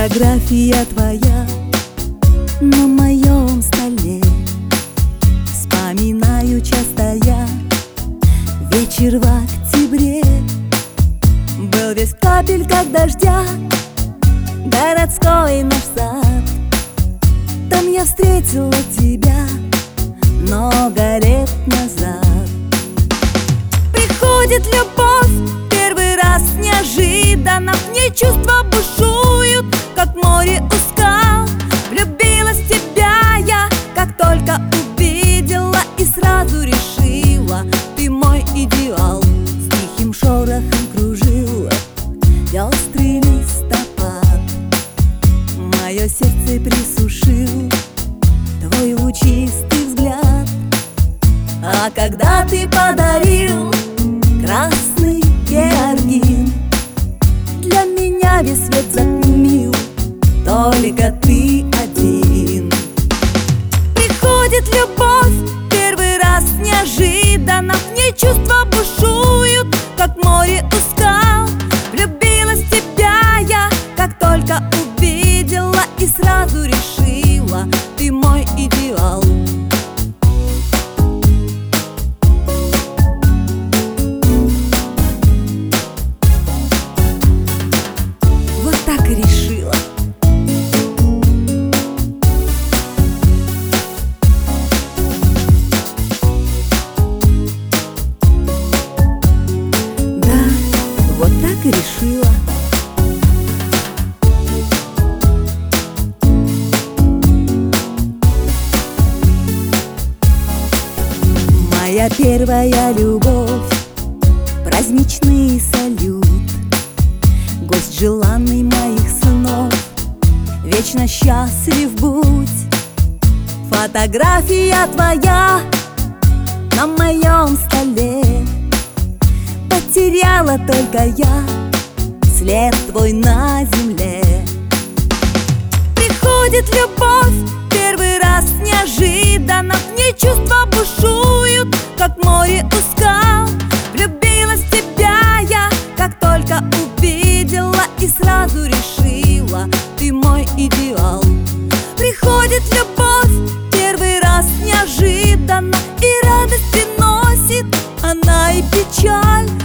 Фотография твоя на моем столе. Вспоминаю часто я вечер в октябре. Был весь в капельках дождя городской наш сад. Там я встретила тебя много лет назад. Приходит любовь первый раз неожиданно, в ней чувства бушуют, как море у скал. Влюбилась в тебя я, как только увидела, и сразу решила, ты мой идеал. С тихим шорохом кружила пестрый листопад. Мое сердце присушил твой лучистый взгляд. А когда ты подарил красный георгин, для меня весь свет затмил только ты один. Приходит любовь первый раз неожиданно, в ней чувства бушуют, как море у скал. Влюбилась в тебя я, как только увидела, и сразу решила, ты мой идеал. Вот так и решила. Да, вот так и решила. Моя первая любовь, праздничный салют, гость желанный моих снов, вечно счастлив будь. Фотография твоя на моем столе. Потеряла только я след твой на земле. Приходит любовь первый раз неожиданно, в ней чувства бушуют, как море у скал. Влюбилась в тебя я, как только увидела, и сразу решила, ты мой идеал. Приходит любовь первый раз неожиданно, и радость приносит она, и печаль.